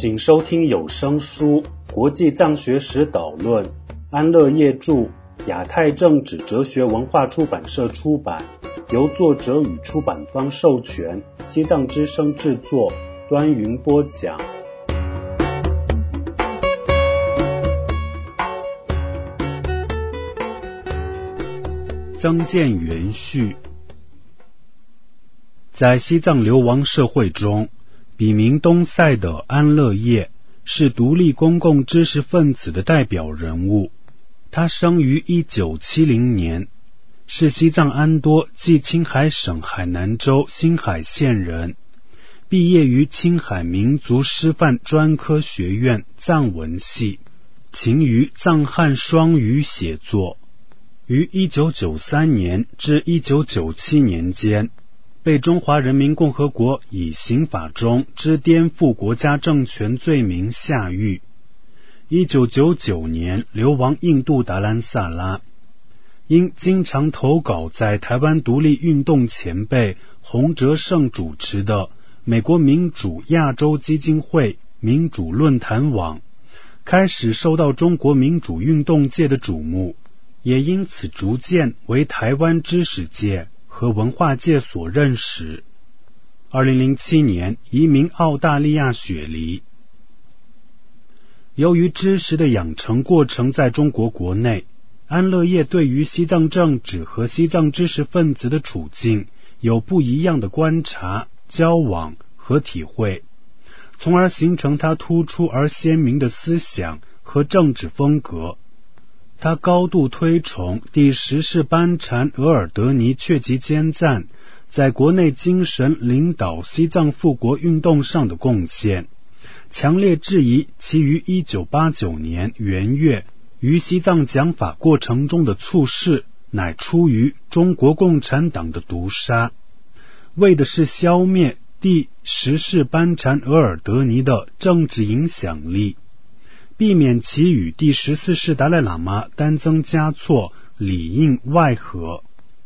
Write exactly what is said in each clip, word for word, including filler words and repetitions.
请收听有声书《国际藏学史导论》，安乐业著，亚太政治哲学文化出版社出版，由作者与出版方授权，西藏之声制作，端云播讲。曾建元序。在西藏流亡社会中，笔名东塞的安乐业是独立公共知识分子的代表人物。他生于一九七零年，是西藏安多暨青海省海南州新海县人，毕业于青海民族师范专科学院藏文系，勤于藏汉双语写作。于一九九三年至一九九七年间，被中华人民共和国以刑法中之颠覆国家政权罪名下狱。一九九九年流亡印度达兰萨拉，因经常投稿在台湾独立运动前辈洪哲胜主持的美国民主亚洲基金会民主论坛网，开始受到中国民主运动界的瞩目，也因此逐渐为台湾知识界和文化界所认识。二零零七年移民澳大利亚雪梨。由于知识的养成过程在中国国内，安乐业对于西藏政治和西藏知识分子的处境有不一样的观察、交往和体会，从而形成他突出而鲜明的思想和政治风格。他高度推崇第十世班禅额尔德尼确其坚赞在国内精神领导西藏复国运动上的贡献，强烈质疑其于一九八九年元月于西藏讲法过程中的猝逝乃出于中国共产党的毒杀，为的是消灭第十世班禅额尔德尼的政治影响力，避免其与第十四世达赖喇嘛单增加错，里应外合。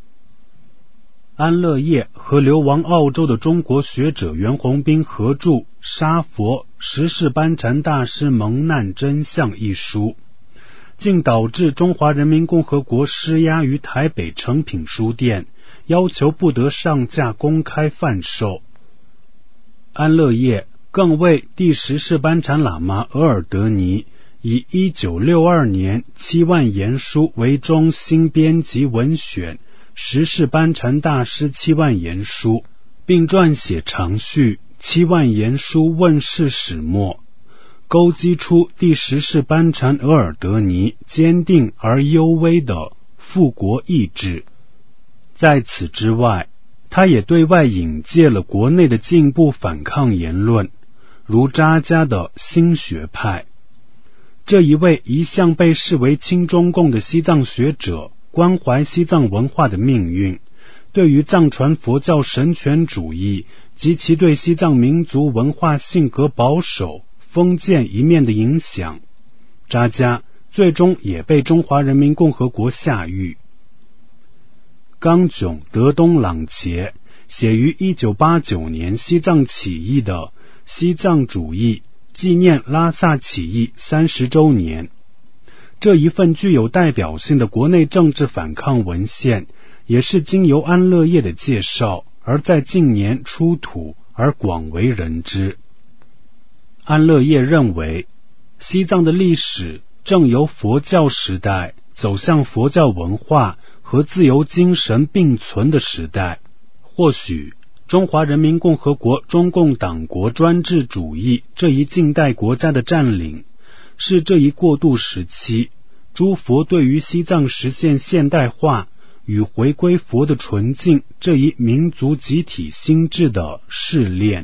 安乐业和流亡澳洲的中国学者袁宏斌合著《杀佛十世班禅大师蒙难真相》一书，竟导致中华人民共和国施压于台北诚品书店，要求不得上架公开贩售。安乐业更为第十世班禅喇嘛额尔德尼以一九六二年七万言书为中心编辑文选十世班禅大师七万言书，并撰写长序七万言书问世始末，勾稽出第十世班禅额尔德尼坚定而幽微的复国意志。在此之外，他也对外引介了国内的进步反抗言论，如扎家的新学派。这一位一向被视为亲中共的西藏学者，关怀西藏文化的命运，对于藏传佛教神权主义及其对西藏民族文化性格保守、封建一面的影响，扎家最终也被中华人民共和国下狱。刚炯德东朗茄写于一九八九年西藏起义的《西藏主义纪念拉萨起义三十周年》，这一份具有代表性的国内政治反抗文献，也是经由安乐业的介绍而在近年出土而广为人知。安乐业认为，西藏的历史正由佛教时代走向佛教文化和自由精神并存的时代。或许中华人民共和国中共党国专制主义这一近代国家的占领，是这一过渡时期诸佛对于西藏实现现代化与回归佛的纯净这一民族集体心智的试炼。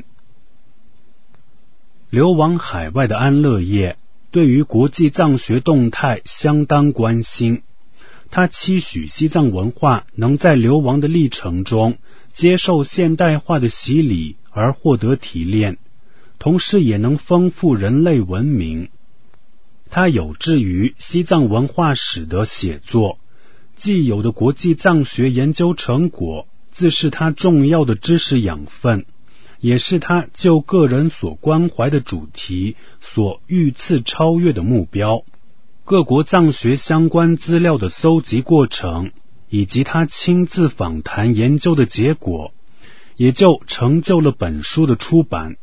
流亡海外的安乐业对于国际藏学动态相当关心，他期许西藏文化能在流亡的历程中接受现代化的洗礼而获得提炼，同时也能丰富人类文明。他有志于西藏文化史的写作，既有的国际藏学研究成果自是他重要的知识养分， 也是他就个人所关怀的主题所愈次超越的目标。各国藏学相关资料的搜集过程，以及他亲自访谈研究的结果，也就成就了本书的出版。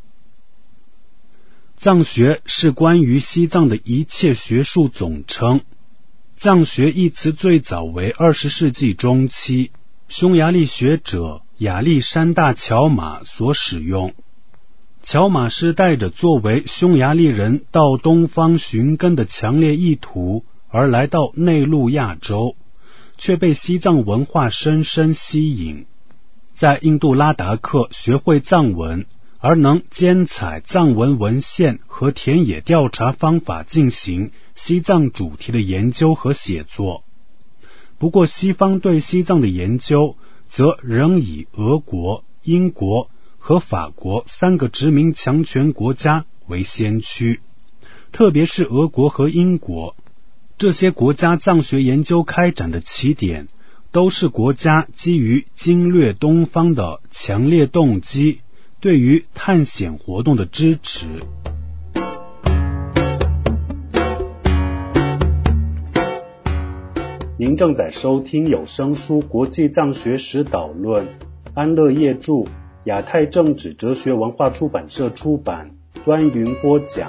藏学是关于西藏的一切学术总称。藏学一词最早为二十世纪中期匈牙利学者亚历山大·乔马所使用。乔马是带着作为匈牙利人到东方寻根的强烈意图而来到内陆亚洲，却被西藏文化深深吸引，在印度拉达克学会藏文，而能兼采藏文文献和田野调查方法进行西藏主题的研究和写作。不过西方对西藏的研究则仍以俄国、英国和法国三个殖民强权国家为先驱，特别是俄国和英国。这些国家藏学研究开展的起点，都是国家基于经略东方的强烈动机对于探险活动的支持。您正在收听有声书《国际藏学史导论》，安乐业著，亚太政治哲学文化出版社出版，端云播讲。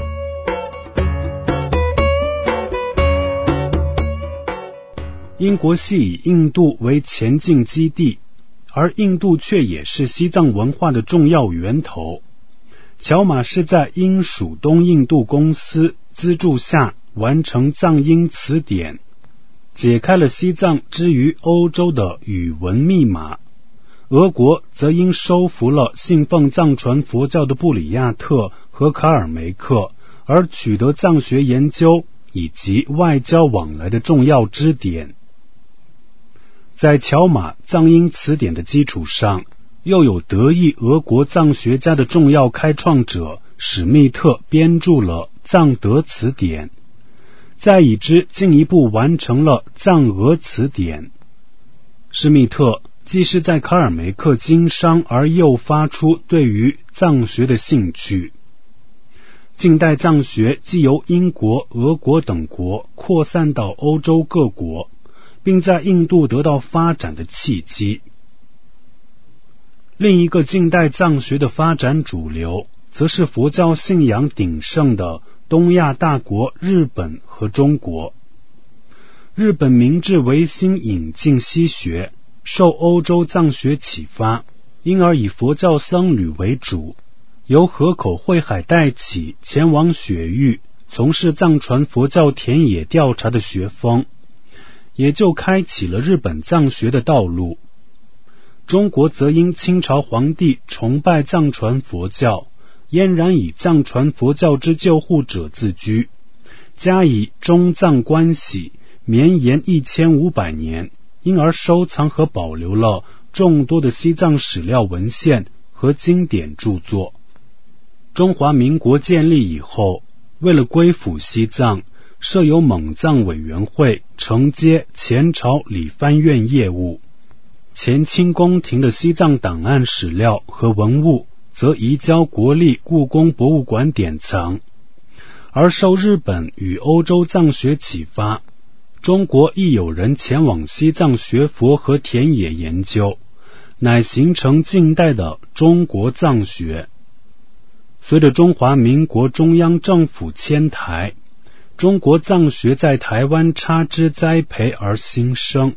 英国系以印度为前进基地，而印度却也是西藏文化的重要源头。乔马是在英属东印度公司资助下完成藏英词典，解开了西藏之于欧洲的语文密码。俄国则因收服了信奉藏传佛教的布里亚特和卡尔梅克，而取得藏学研究以及外交往来的重要支点。在乔马藏英词典的基础上，又有德裔俄国藏学家的重要开创者史密特编著了藏德词典，再以之进一步完成了藏俄词典。史密特既是在卡尔梅克经商而诱发出对于藏学的兴趣。近代藏学既由英国、俄国等国扩散到欧洲各国，并在印度得到发展的契机。另一个近代藏学的发展主流，则是佛教信仰鼎盛的东亚大国日本和中国。日本明治维新引进西学，受欧洲藏学启发，因而以佛教僧侣为主，由河口惠海带起前往雪域，从事藏传佛教田野调查的学风，也就开启了日本藏学的道路。中国则因清朝皇帝崇拜藏传佛教，嫣然以藏传佛教之救护者自居，加以中藏关系绵延一千五百年，因而收藏和保留了众多的西藏史料文献和经典著作。中华民国建立以后，为了归附西藏，设有蒙藏委员会，承接前朝理藩院业务。前清宫廷的西藏档案史料和文物则移交国立故宫博物馆典藏。而受日本与欧洲藏学启发，中国亦有人前往西藏学佛和田野研究，乃形成近代的中国藏学。随着中华民国中央政府迁台，中国藏学在台湾插枝栽培而兴盛。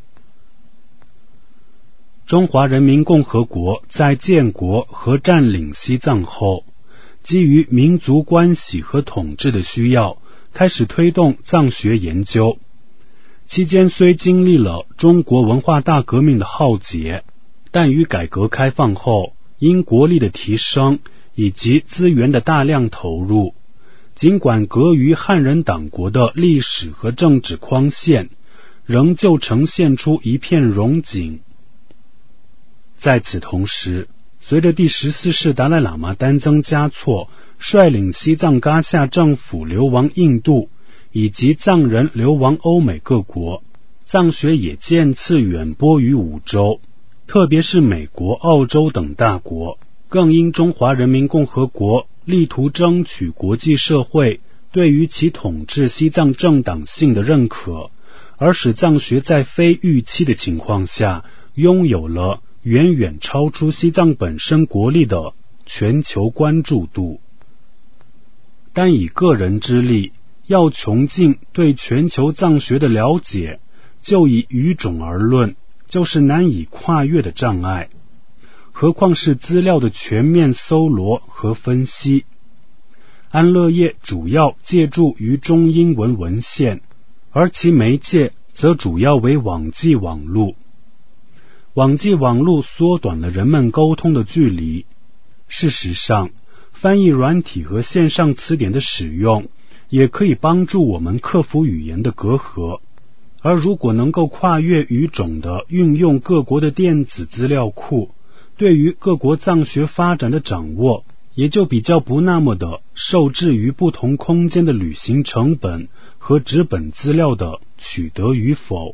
中华人民共和国在建国和占领西藏后，基于民族关系和统治的需要，开始推动藏学研究。期间虽经历了中国文化大革命的浩劫，但于改革开放后，因国力的提升以及资源的大量投入，尽管隔于汉人党国的历史和政治框线，仍旧呈现出一片荣景。在此同时，随着第十四世达赖喇嘛丹增嘉措率领西藏噶夏政府流亡印度，以及藏人流亡欧美各国，藏学也渐次远播于五洲，特别是美国、澳洲等大国。 更因中华人民共和国力图争取国际社会对于其统治西藏正当性的认可，而使藏学在非预期的情况下拥有了远远超出西藏本身国力的全球关注度。单以个人之力要穷尽对全球藏学的了解，就以语种而论，就是难以跨越的障碍，何况是资料的全面搜罗和分析。安乐业主要借助于中英文文献，而其媒介则主要为网际网路。网际网路缩短了人们沟通的距离。事实上，翻译软体和线上词典的使用也可以帮助我们克服语言的隔阂，而如果能够跨越语种的运用各国的电子资料库，对于各国藏学发展的掌握也就比较不那么的受制于不同空间的旅行成本和纸本资料的取得与否。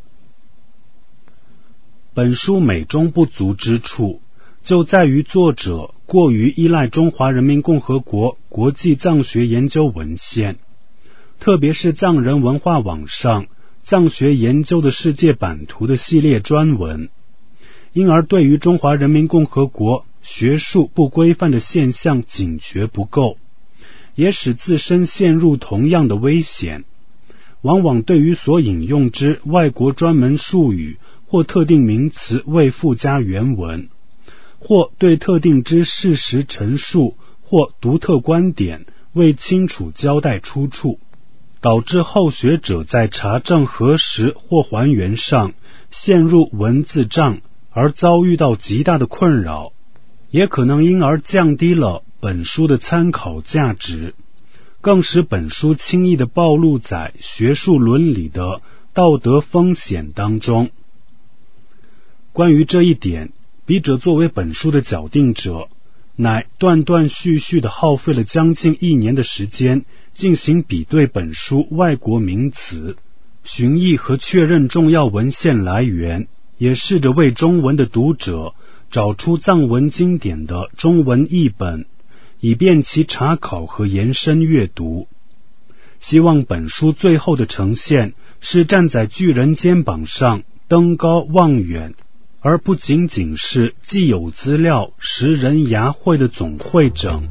本书美中不足之处，就在于作者过于依赖中华人民共和国国际藏学研究文献，特别是藏人文化网上藏学研究的世界版图的系列专文，因而对于中华人民共和国学术不规范的现象警觉不够，也使自身陷入同样的危险。往往对于所引用之外国专门术语或特定名词未附加原文，或对特定之事实陈述或独特观点未清楚交代出处，导致后学者在查证核实或还原上陷入文字障，而遭遇到极大的困扰，也可能因而降低了本书的参考价值，更使本书轻易地暴露在学术伦理的道德风险当中。关于这一点，笔者作为本书的校订者，乃断断续续地耗费了将近一年的时间，进行比对本书外国名词，寻绎和确认重要文献来源，也试着为中文的读者找出藏文经典的中文译本，以便其查考和延伸阅读。希望本书最后的呈现是站在巨人肩膀上登高望远，而不仅仅是既有资料识人牙慧的总汇整。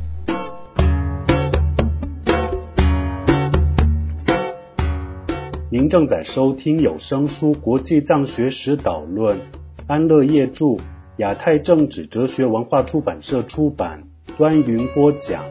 您正在收听有声书《国际藏学史导论》，安乐业著，亚太政治哲学文化出版社出版，端云播讲。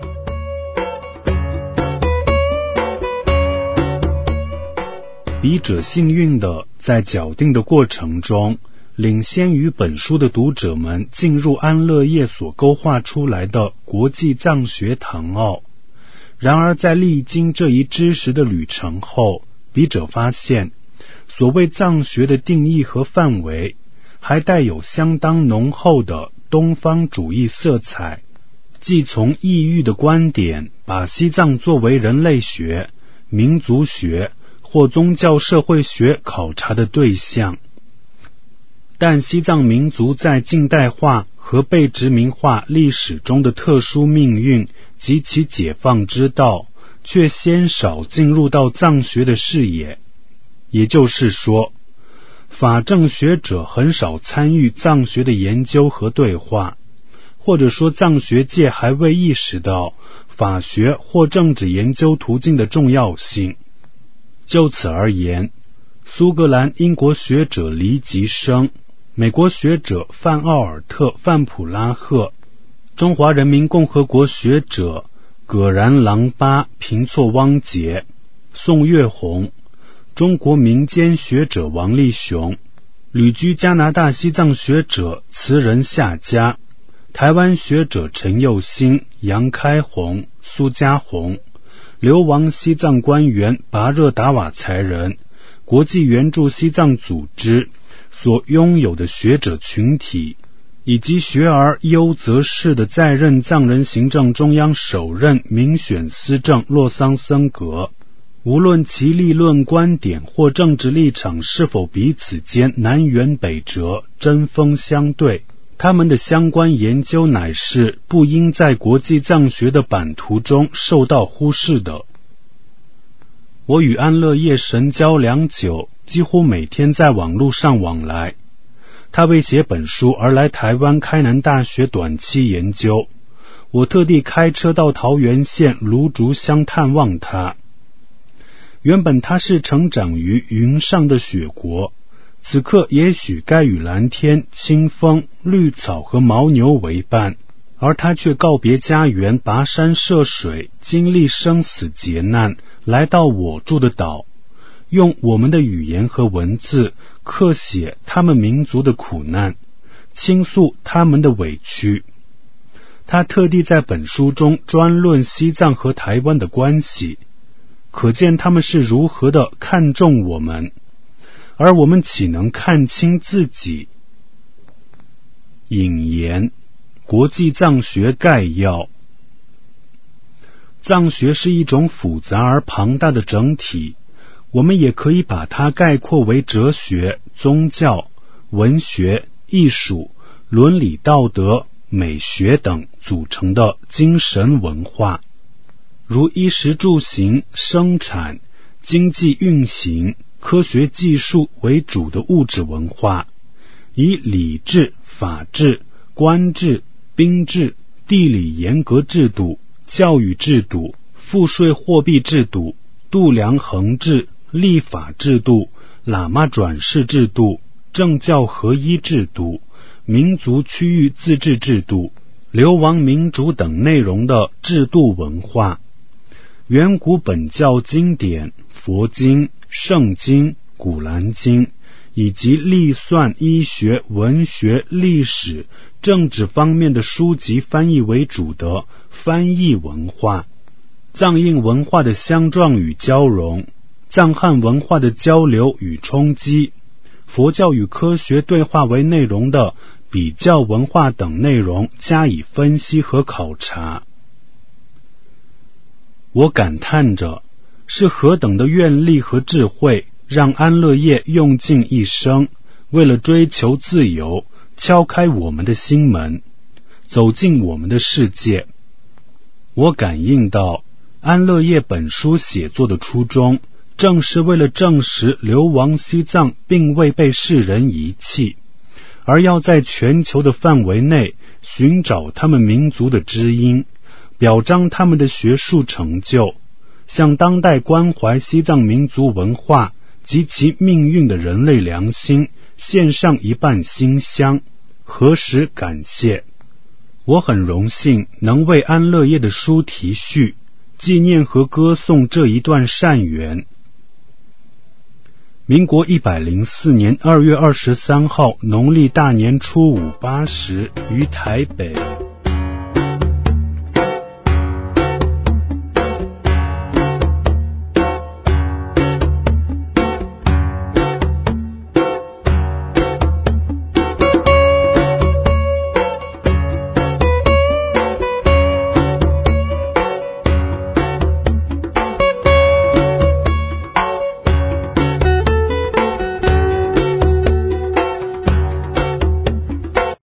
笔者幸运地在校订的过程中，领先于本书的读者们进入安乐业所勾画出来的国际藏学堂奥。然而在历经这一知识的旅程后，笔者发现，所谓藏学的定义和范围，还带有相当浓厚的东方主义色彩，既从异域的观点把西藏作为人类学、民族学或宗教社会学考察的对象，但西藏民族在近代化和被殖民化历史中的特殊命运及其解放之道，却鲜少进入到藏学的视野。也就是说，法政学者很少参与藏学的研究和对话，或者说藏学界还未意识到法学或政治研究途径的重要性。就此而言，苏格兰英国学者黎吉生、美国学者范奥尔特、范普拉赫、中华人民共和国学者葛然郎巴、平措汪杰、宋月红，中国民间学者王立雄，旅居加拿大西藏学者慈仁夏家，台湾学者陈佑新、杨开宏、苏家宏，流亡西藏官员拔热达瓦才人，国际援助西藏组织所拥有的学者群体，以及学而优则仕的在任藏人行政中央首任民选司政洛桑森格，无论其立论观点或政治立场是否彼此间南辕北辙、针锋相对， 他们的相关研究乃是不应在国际藏学的版图中受到忽视的。我与安乐业神交良久，几乎每天在网络上往来。他为写本书而来台湾开南大学短期研究，我特地开车到桃园县芦竹乡探望他。原本他是成长于云上的雪国，此刻也许该与蓝天、清风、绿草和牦牛为伴，而他却告别家园，跋山涉水，经历生死劫难，来到我住的岛，用我们的语言和文字刻写他们民族的苦难，倾诉他们的委屈。他特地在本书中专论西藏和台湾的关系，可见他们是如何的看重我们，而我们岂能看清自己？引言：国际藏学概要。藏学是一种复杂而庞大的整体，我们也可以把它概括为哲学、宗教、文学、艺术、伦理道德、美学等组成的精神文化，如衣食住行、生产、经济运行、科学技术为主的物质文化，以礼制、法制、官制、兵制、地理严格制度、教育制度、赋税货币制度、度量衡制、立法制度、喇嘛转世制度、政教合一制度、民族区域自治制度、流亡民主等内容的制度文化。远古本教经典、佛经、圣经、古兰经，以及历算、医学、文学、历史、政治方面的书籍翻译为主的翻译文化。藏印文化的相撞与交融，藏汉文化的交流与冲击，佛教与科学对话为内容的比较文化等内容加以分析和考察。我感叹着，是何等的愿力和智慧，让安乐业用尽一生，为了追求自由，敲开我们的心门，走进我们的世界。我感应到，安乐业本书写作的初衷，正是为了证实流亡西藏并未被世人遗弃，而要在全球的范围内寻找他们民族的知音，表彰他们的学术成就，向当代关怀西藏民族文化及其命运的人类良心献上一半馨香，何时感谢？我很荣幸能为安乐业的书题序，纪念和歌颂这一段善缘。民国一百零四年二月二十三号，农历大年初五八时，于台北。